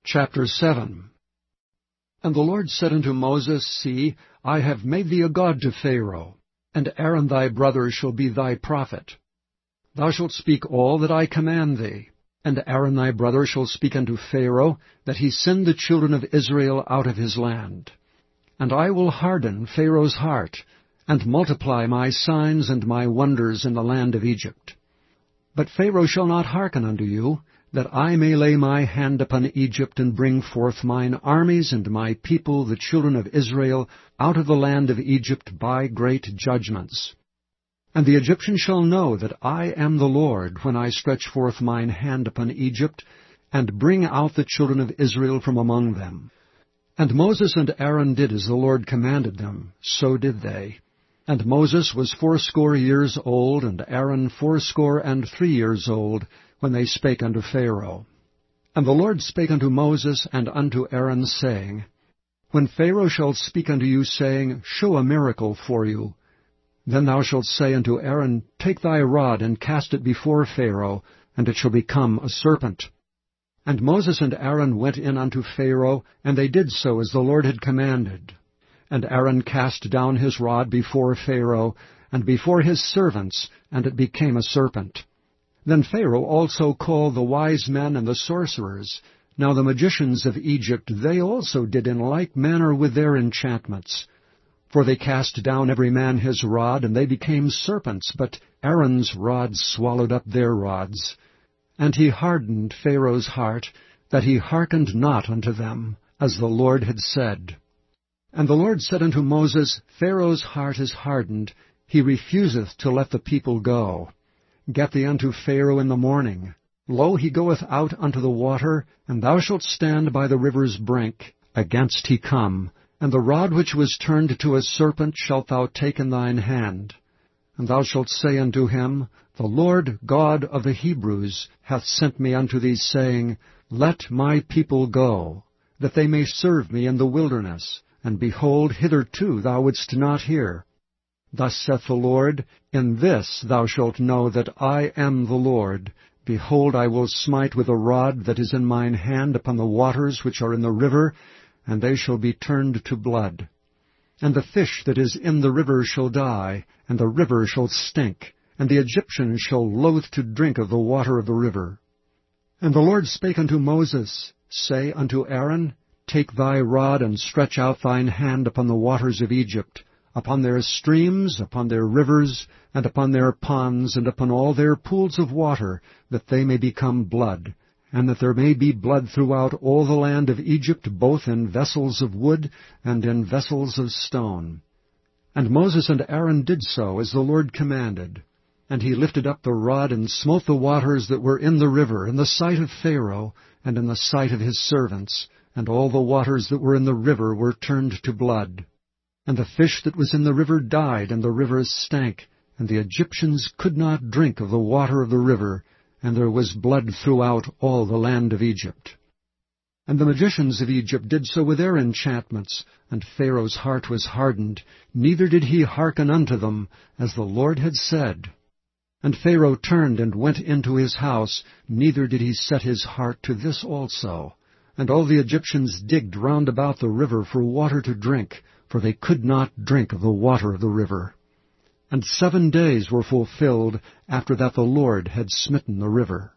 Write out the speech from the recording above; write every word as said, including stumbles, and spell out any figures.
Chapter seven. And the Lord said unto Moses, See, I have made thee a god to Pharaoh, and Aaron thy brother shall be thy prophet. Thou shalt speak all that I command thee, and Aaron thy brother shall speak unto Pharaoh, that he send the children of Israel out of his land. And I will harden Pharaoh's heart, and multiply my signs and my wonders in the land of Egypt. But Pharaoh shall not hearken unto you, that I may lay my hand upon Egypt, and bring forth mine armies and my people, the children of Israel, out of the land of Egypt by great judgments. And the Egyptians shall know that I am the Lord, when I stretch forth mine hand upon Egypt, and bring out the children of Israel from among them. And Moses and Aaron did as the Lord commanded them, so did they. And Moses was fourscore years old, and Aaron fourscore and three years old, when they spake unto Pharaoh. And the Lord spake unto Moses and unto Aaron, saying, When Pharaoh shall speak unto you, saying, Show a miracle for you, then thou shalt say unto Aaron, Take thy rod, and cast it before Pharaoh, and it shall become a serpent. And Moses and Aaron went in unto Pharaoh, and they did so as the Lord had commanded. And Aaron cast down his rod before Pharaoh, and before his servants, and it became a serpent. Then Pharaoh also called the wise men and the sorcerers. Now the magicians of Egypt, they also did in like manner with their enchantments. For they cast down every man his rod, and they became serpents, but Aaron's rod swallowed up their rods. And he hardened Pharaoh's heart, that he hearkened not unto them, as the Lord had said. And the Lord said unto Moses, Pharaoh's heart is hardened, he refuseth to let the people go. Get thee unto Pharaoh in the morning. Lo, he goeth out unto the water, and thou shalt stand by the river's brink, against he come, and the rod which was turned to a serpent shalt thou take in thine hand. And thou shalt say unto him, The Lord God of the Hebrews hath sent me unto thee, saying, Let my people go, that they may serve me in the wilderness. And behold, hitherto thou wouldst not hear. Thus saith the Lord, In this thou shalt know that I am the Lord. Behold, I will smite with a rod that is in mine hand upon the waters which are in the river, and they shall be turned to blood. And the fish that is in the river shall die, and the river shall stink, and the Egyptians shall loathe to drink of the water of the river. And the Lord spake unto Moses, Say unto Aaron, Take thy rod, and stretch out thine hand upon the waters of Egypt, upon their streams, upon their rivers, and upon their ponds, and upon all their pools of water, that they may become blood, and that there may be blood throughout all the land of Egypt, both in vessels of wood and in vessels of stone. And Moses and Aaron did so as the Lord commanded. And he lifted up the rod, and smote the waters that were in the river, in the sight of Pharaoh, and in the sight of his servants, and all the waters that were in the river were turned to blood. And the fish that was in the river died, and the river stank, and the Egyptians could not drink of the water of the river, and there was blood throughout all the land of Egypt. And the magicians of Egypt did so with their enchantments, and Pharaoh's heart was hardened, neither did he hearken unto them, as the Lord had said. And Pharaoh turned and went into his house, neither did he set his heart to this also. And all the Egyptians digged round about the river for water to drink, for they could not drink of the water of the river. And seven days were fulfilled after that the Lord had smitten the river.